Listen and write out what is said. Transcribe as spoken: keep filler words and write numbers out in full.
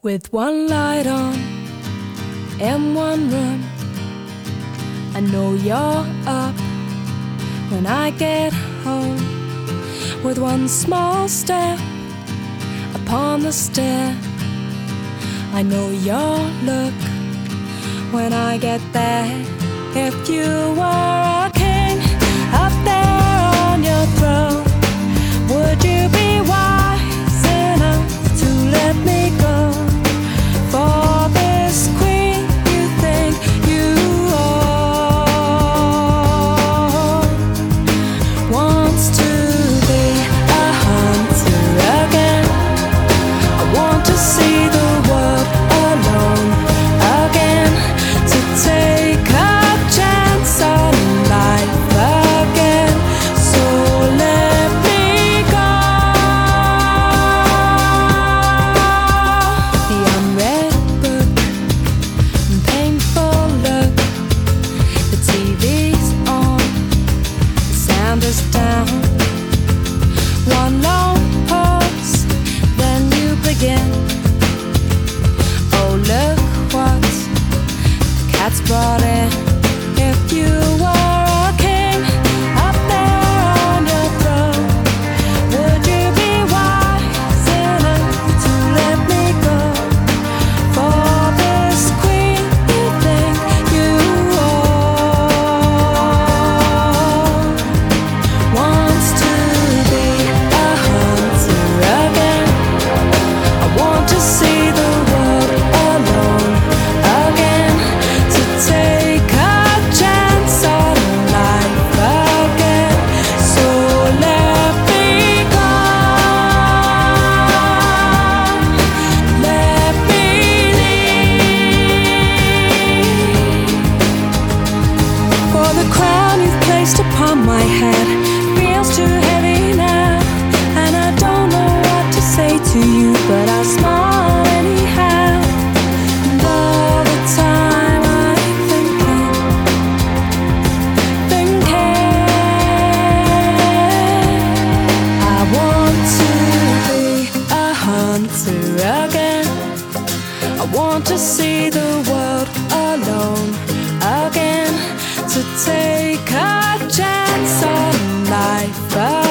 With one light on in one room, I know you're up when I get home. With one small step upon the stair, I know your look when I get there. If you were a king up there on your throne, would you be wise enough to let me go for this queen you think you own? Wants to be a hunter again. I want to see the world alone again, to take a chance on life again. So let me go. The unread book and painful look. The T V's on, the sound is down. One long pause, then you begin. Oh, look what the cat's brought in. If you were a king up there on your throne, would you be wise enough to let me go for this queen you think you own? Wants to be a hunter again. I want to see the world alone again, to take a chance on life again. So let me go. Let me leave. For the crown you've placed upon my head feels too heavy now, and I don't know what to say to you, but I'll smile anyhow. And all the time I'm thinking, thinking, I want to be a hunter again. I want to see the world alone again, to take a chance on life